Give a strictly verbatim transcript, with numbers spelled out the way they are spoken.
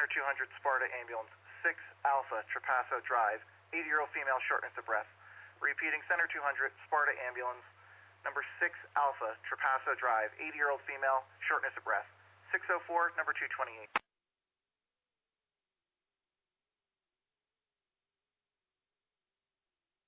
two hundred Sparta Ambulance, six Alpha, Trapasso Drive, eighty-year-old female, shortness of breath. Repeating, Center two hundred Sparta Ambulance, number six Alpha, Trapasso Drive, eighty-year-old female, shortness of breath. six oh four, number two twenty-eight.